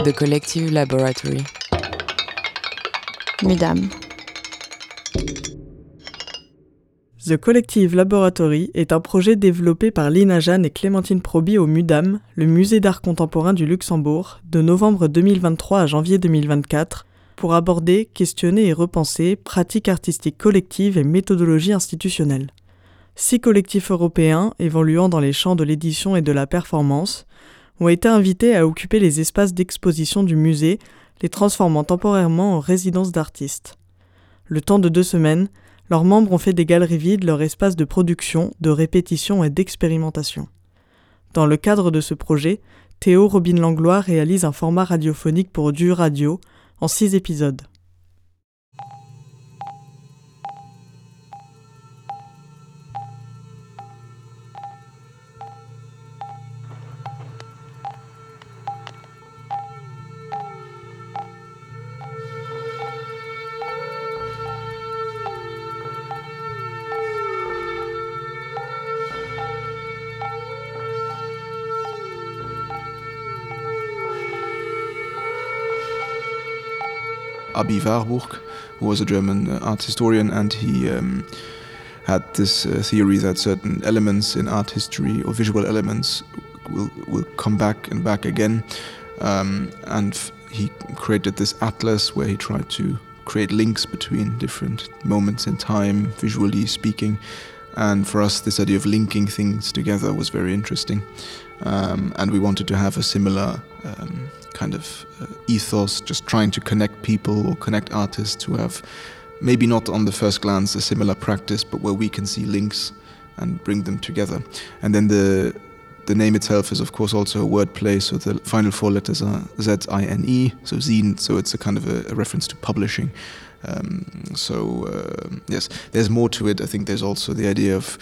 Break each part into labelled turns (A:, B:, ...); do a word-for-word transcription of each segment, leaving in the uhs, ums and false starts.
A: The Collective Laboratory.
B: MUDAM.
C: The Collective Laboratory est un projet développé par Lina Jeanne et Clémentine Proby au MUDAM, le Musée d'art contemporain du Luxembourg, de novembre deux mille vingt-trois à janvier deux mille vingt-quatre, pour aborder, questionner et repenser pratiques artistiques collectives et méthodologies institutionnelles. Six collectifs européens, évoluant dans les champs de l'édition et de la performance, ont été invités à occuper les espaces d'exposition du musée, les transformant temporairement en résidences d'artistes. Le temps de deux semaines, leurs membres ont fait des galeries vides leur espace de production, de répétition et d'expérimentation. Dans le cadre de ce projet, Théo Robin-Langlois réalise un format radiophonique pour Du Radio, en six épisodes.
D: Abi Warburg, who was a German uh, art historian, and he um, had this uh, theory that certain elements in art history or visual elements will will come back and back again. Um, and f- he created this atlas where he tried to create links between different moments in time, visually speaking. And for us, this idea of linking things together was very interesting. Um, and we wanted to have a similar um, kind of uh, ethos, just trying to connect people or connect artists who have maybe not on the first glance a similar practice, but where we can see links and bring them together. And then the the name itself is of course also a wordplay, so the final four letters are Z I N E, so zine, so it's a kind of a, a reference to publishing. Um, so uh, yes, there's more to it. I think there's also the idea of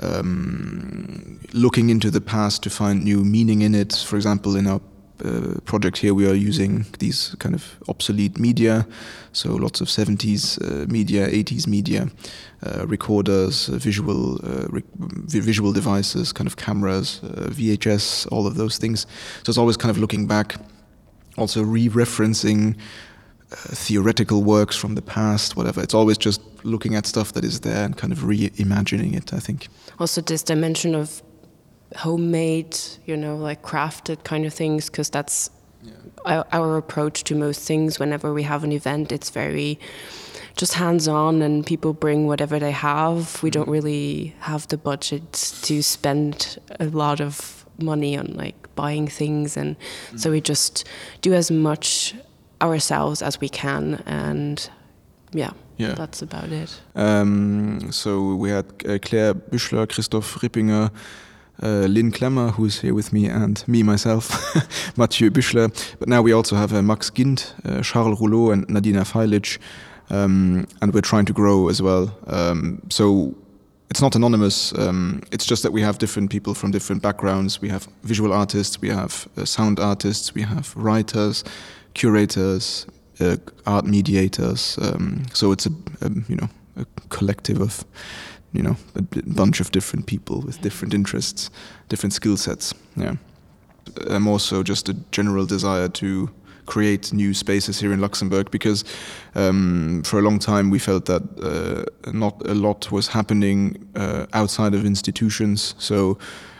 D: um, looking into the past to find new meaning in it. For example, in our uh, project here, we are using these kind of obsolete media, so lots of seventies uh, media, eighties media, uh, recorders, uh, visual uh, re- visual devices, kind of cameras, uh, V H S, all of those things. So it's always kind of looking back, also re-referencing Uh, theoretical works from the past, whatever. It's always just looking at stuff that is there and kind of reimagining it, I think.
E: Also this dimension of homemade, you know, like crafted kind of things, because that's yeah. our, our approach to most things. Whenever we have an event, it's very just hands-on and people bring whatever they have. We mm-hmm. don't really have the budget to spend a lot of money on like buying things, and mm-hmm. so we just do as much ourselves as we can, and yeah, yeah. that's about it.
D: Um, so we had uh, Claire Büchler, Christoph Rippinger, uh, Lynn Klemmer, who is here with me, and me, myself, Mathieu Büchler. But now we also have uh, Max Gint, uh, Charles Rouleau, and Nadina Feilic, um, and we're trying to grow as well. Um, so it's not anonymous, um, it's just that we have different people from different backgrounds. We have visual artists, we have uh, sound artists, we have writers, curators, uh, art mediators. Um, so it's a, a you know a collective of you know a b- bunch of different people with different interests, different skill sets. Yeah, and also just a general desire to create new spaces here in Luxembourg, because um, for a long time we felt that uh, not a lot was happening uh, outside of institutions. So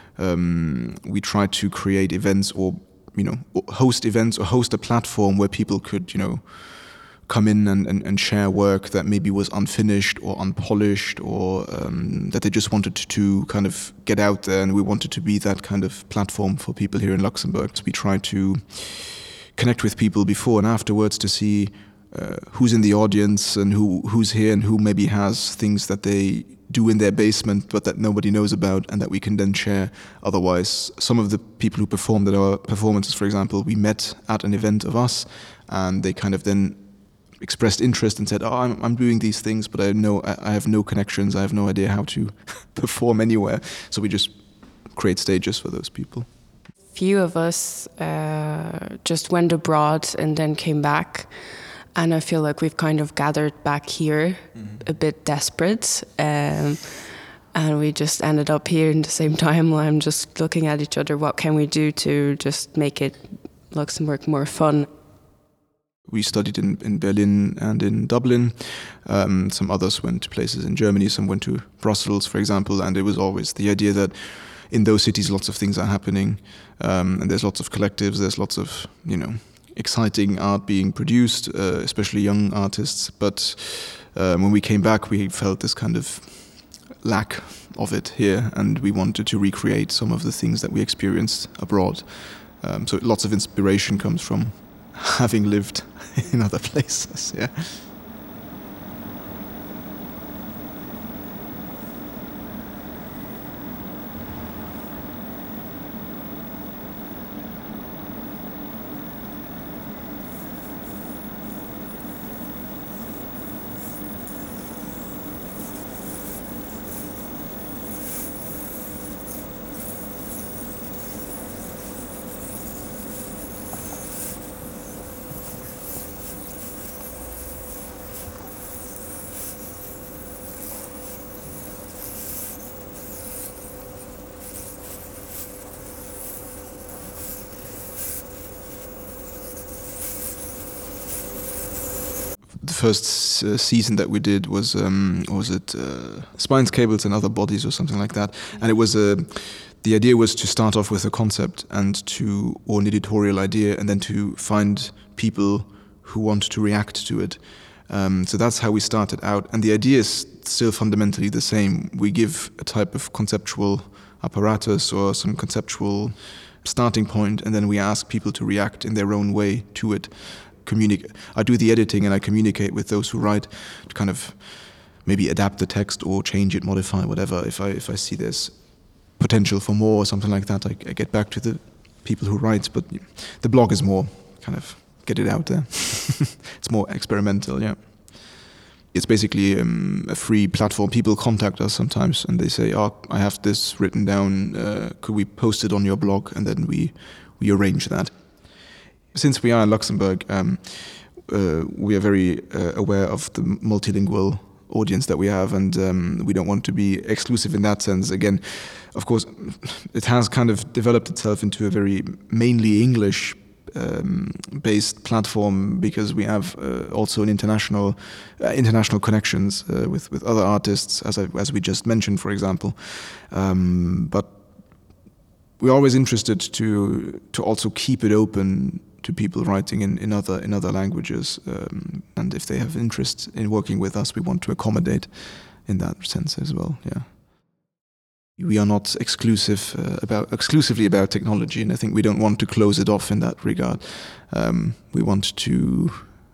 D: um, we tried to create events or you know, host events or host a platform where people could, you know, come in and, and, and share work that maybe was unfinished or unpolished, or um, that they just wanted to, to kind of get out there, and we wanted to be that kind of platform for people here in Luxembourg. So we try to connect with people before and afterwards to see uh, who's in the audience and who who's here and who maybe has things that they do in their basement but that nobody knows about, and that we can then share. Otherwise, some of the people who performed at our performances, for example, we met at an event of us, and they kind of then expressed interest and said, oh, I'm, I'm doing these things, but I know I, I have no connections, I have no idea how to perform anywhere. So we just create stages for those people.
E: Few of us uh, just went abroad and then came back. And I feel like we've kind of gathered back here, mm-hmm. a bit desperate. Um, and we just ended up here in the same time. I'm just looking at each other, what can we do to just make it Luxembourg more fun.
D: We studied in, in Berlin and in Dublin. Um, some others went to places in Germany, some went to Brussels, for example, and it was always the idea that in those cities lots of things are happening, um, and there's lots of collectives, there's lots of, you know, exciting art being produced, uh, especially young artists. But um, when we came back, we felt this kind of lack of it here, and we wanted to recreate some of the things that we experienced abroad. Um, so lots of inspiration comes from having lived in other places, yeah. The first uh, season that we did was, um, what was it, uh, Spines, Cables and Other Bodies or something like that. And it was, uh, the idea was to start off with a concept and to, or an editorial idea, and then to find people who want to react to it. Um, so that's how we started out. And the idea is still fundamentally the same. We give a type of conceptual apparatus or some conceptual starting point, and then we ask people to react in their own way to it. Communicate. I do the editing and I communicate with those who write to kind of maybe adapt the text or change it, modify, whatever. If I if I see there's potential for more or something like that, I, I get back to the people who write. But the blog is more kind of get it out there. It's more experimental, yeah. It's basically um, a free platform. People contact us sometimes and they say, "Oh, I have this written down. Uh, could we post it on your blog?" And then we we arrange that. Since we are in Luxembourg, um, uh, we are very uh, aware of the multilingual audience that we have, and um, we don't want to be exclusive in that sense. Again, of course, it has kind of developed itself into a very mainly English um, based platform because we have uh, also an international uh, international connections uh, with with other artists, as I, as we just mentioned, for example. Um, but we're always interested to to also keep it open to people writing in, in other in other languages, um, and if they have interest in working with us, we want to accommodate in that sense as well. Yeah, we are not exclusive uh, about exclusively about technology, and I think we don't want to close it off in that regard. Um, we want to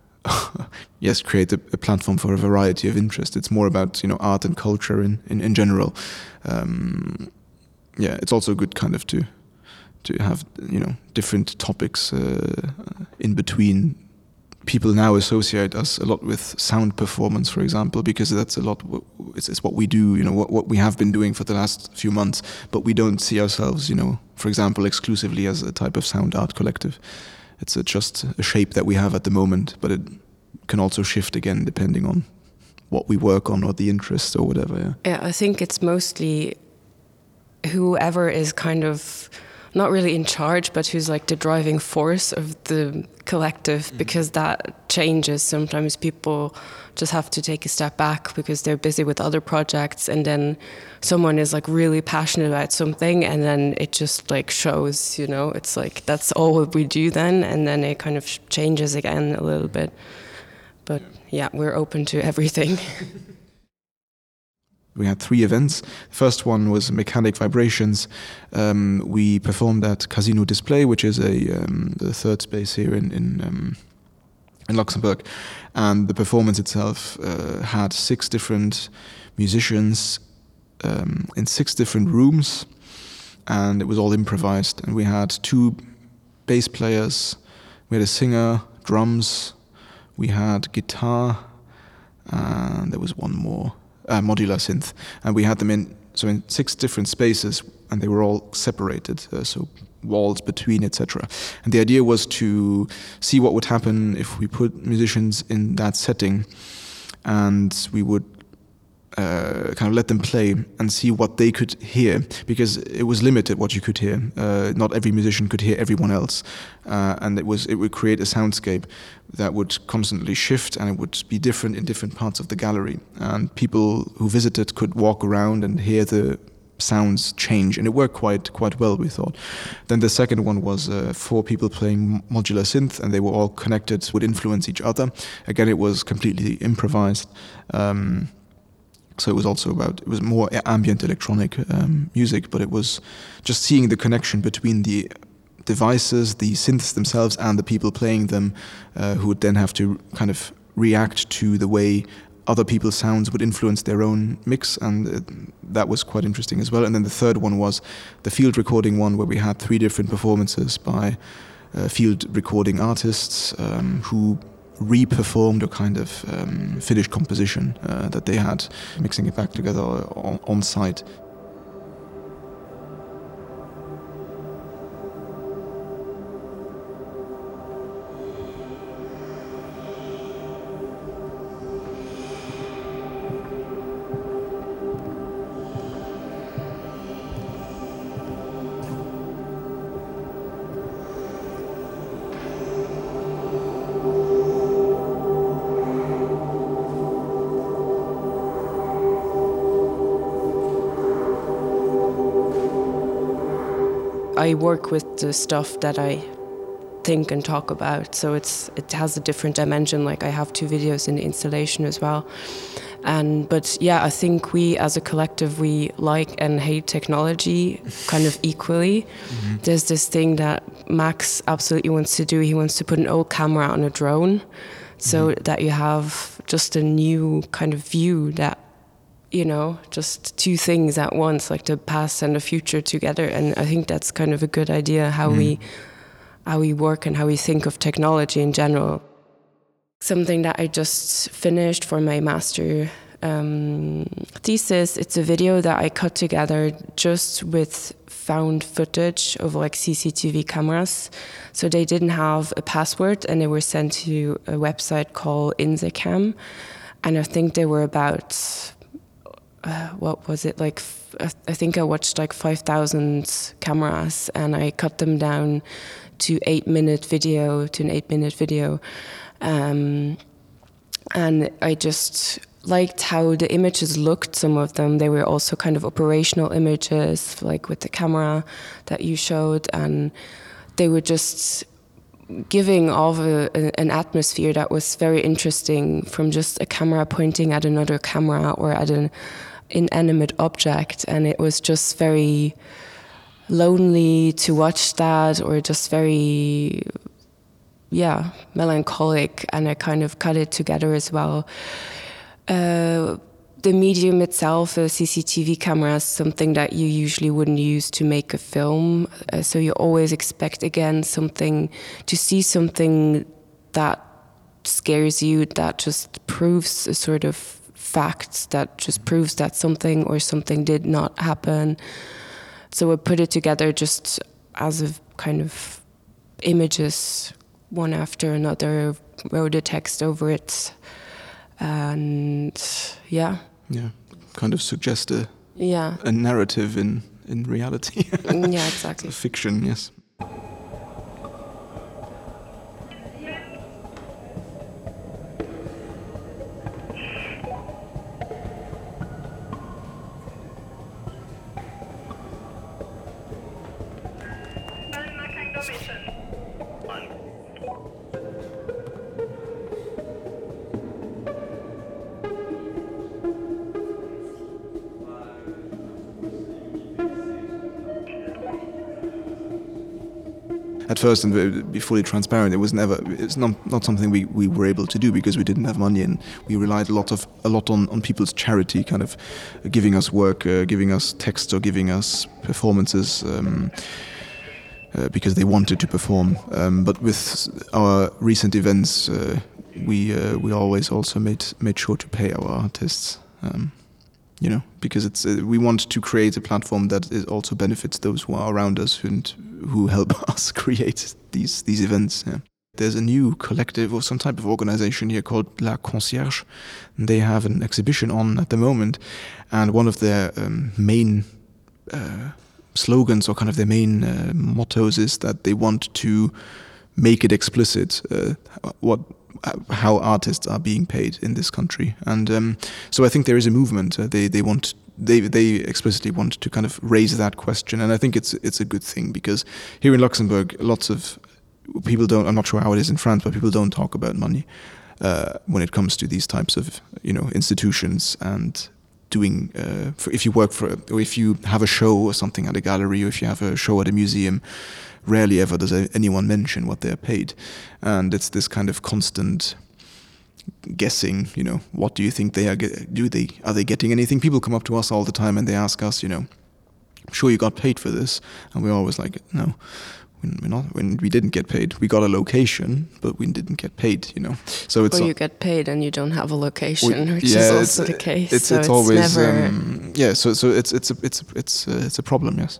D: yes create a, a platform for a variety of interest. It's more about, you know, art and culture in in, in general. Um, yeah, it's also good kind of to. to have, you know, different topics uh, in between. People now associate us a lot with sound performance, for example, because that's a lot, it's, it's what we do, you know, what, what we have been doing for the last few months, but we don't see ourselves, you know, for example, exclusively as a type of sound art collective. It's a, just a shape that we have at the moment, but it can also shift again depending on what we work on or the interest or whatever, yeah.
E: Yeah, I think it's mostly whoever is kind of not really in charge, but who's like the driving force of the collective, mm-hmm. because that changes. Sometimes people just have to take a step back because they're busy with other projects, and then someone is like really passionate about something, and then it just like shows, you know, it's like that's all we do then, and then it kind of changes again a little bit. But yeah, we're open to everything.
D: We had three events. The first one was Mechanic Vibrations. Um, we performed at Casino Display, which is a um, the third space here in in, um, in Luxembourg. And the performance itself uh, had six different musicians um, in six different rooms, and it was all improvised. And we had two bass players, we had a singer, drums, we had guitar, and there was one more. Uh, modular synth, and we had them in so in six different spaces, and they were all separated, uh, so walls between, et cetera. And the idea was to see what would happen if we put musicians in that setting, and we would uh, kind of let them play and see what they could hear, because it was limited what you could hear. Uh, not every musician could hear everyone else, uh, and it was it would create a soundscape that would constantly shift, and it would be different in different parts of the gallery. And people who visited could walk around and hear the sounds change, and it worked quite quite well, we thought. Then the second one was uh, four people playing modular synth, and they were all connected, would influence each other. Again, it was completely improvised. Um, so it was also about, it was more ambient electronic um, music, but it was just seeing the connection between the devices, the synths themselves, and the people playing them, uh, who would then have to kind of react to the way other people's sounds would influence their own mix, and uh, that was quite interesting as well. And then the third one was the field recording one, where we had three different performances by uh, field recording artists um, who re-performed a kind of um, finished composition uh, that they had, mixing it back together on, on site.
E: I work with the stuff that I think and talk about, so it's it has a different dimension. Like, I have two videos in the installation as well. And but yeah, I think we as a collective, we like and hate technology kind of equally. Mm-hmm. There's this thing that Max absolutely wants to do. He wants to put an old camera on a drone, so mm-hmm. that you have just a new kind of view, that, you know, just two things at once, like the past and the future together. And I think that's kind of a good idea, how mm. we how we work and how we think of technology in general. Something that I just finished for my master um, thesis, it's a video that I cut together just with found footage of like C C T V cameras. So they didn't have a password, and they were sent to a website called InSecam. And I think they were about Uh, what was it, like, f- I think I watched like five thousand cameras, and I cut them down to eight minute video, to an eight minute video. Um, and I just liked how the images looked, some of them. They were also kind of operational images, like with the camera that you showed, and they were just giving off a, a, an atmosphere that was very interesting, from just a camera pointing at another camera or at an inanimate object. And it was just very lonely to watch that, or just very, yeah, melancholic. And I kind of cut it together as well. Uh, the medium itself, a C C T V camera, is something that you usually wouldn't use to make a film. Uh, so you always expect, again, something, to see something that scares you, that just proves a sort of fact, that just proves that something or something did not happen. So I put it together just as a kind of images, one after another, wrote a text over it. And yeah.
D: Yeah, kind of suggest a
E: yeah
D: a narrative in, in reality.
E: Yeah, exactly.
D: Fiction, yes. At first, and to be fully transparent, it was never. It's not not something we, we were able to do because we didn't have money, and we relied a lot of a lot on, on people's charity, kind of giving us work, uh, giving us text, or giving us performances, um, uh, because they wanted to perform. Um, but with our recent events, uh, we uh, we always also made made sure to pay our artists. Um, You know, because it's uh, we want to create a platform that is also benefits those who are around us and who help us create these these events. Yeah. there's a new collective or some type of organization here called La Concierge. And they have an exhibition on at the moment, and one of their um, main uh, slogans or kind of their main uh, mottos is that they want to make it explicit uh, what how artists are being paid in this country. And um, so I think there is a movement. Uh, they they want they they explicitly want to kind of raise that question, and I think it's it's a good thing, because here in Luxembourg, lots of people don't. I'm not sure how it is in France, but people don't talk about money uh, when it comes to these types of you know institutions and doing. Uh, for if you work for, or if you have a show or something at a gallery, or if you have a show at a museum, rarely ever does anyone mention what they're paid, and it's this kind of constant guessing. You know, what do you think they are? Get, do they are they getting anything? People come up to us all the time and they ask us, you know, I'm sure you got paid for this, and we're always like, no. We're not, when we didn't get paid, we got a location, but we didn't get paid. You know, so it's.
E: Or you get paid and you don't have a location,
D: we,
E: which
D: yeah,
E: is also the case.
D: It's,
E: so
D: it's,
E: it's
D: always
E: never.
D: Um, yeah. So so it's it's a it's it's uh, it's a problem. Yes.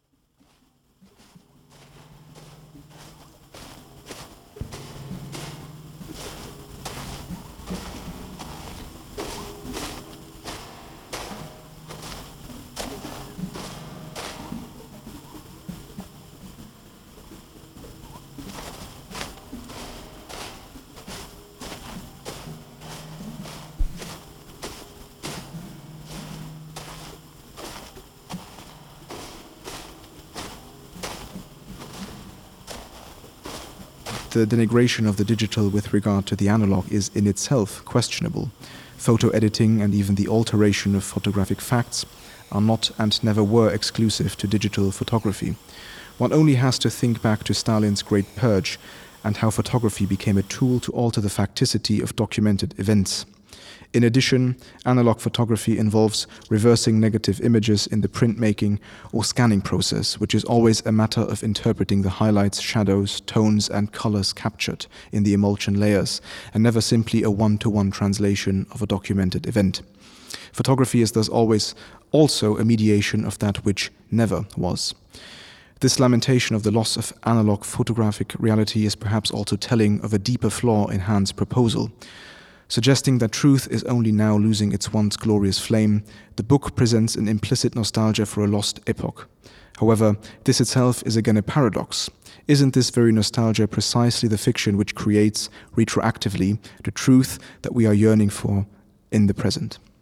D: The denigration of the digital with regard to the analog is in itself questionable. Photo editing and even the alteration of photographic facts are not and never were exclusive to digital photography. One only has to think back to Stalin's Great Purge and how photography became a tool to alter the facticity of documented events. In addition, analog photography involves reversing negative images in the printmaking or scanning process, which is always a matter of interpreting the highlights, shadows, tones, and colors captured in the emulsion layers, and never simply a one-to-one translation of a documented event. Photography is thus always also a mediation of that which never was. This lamentation of the loss of analog photographic reality is perhaps also telling of a deeper flaw in Hand's proposal. Suggesting that truth is only now losing its once glorious flame, the book presents an implicit nostalgia for a lost epoch. However, this itself is again a paradox. Isn't this very nostalgia precisely the fiction which creates, retroactively, the truth that we are yearning for in the present?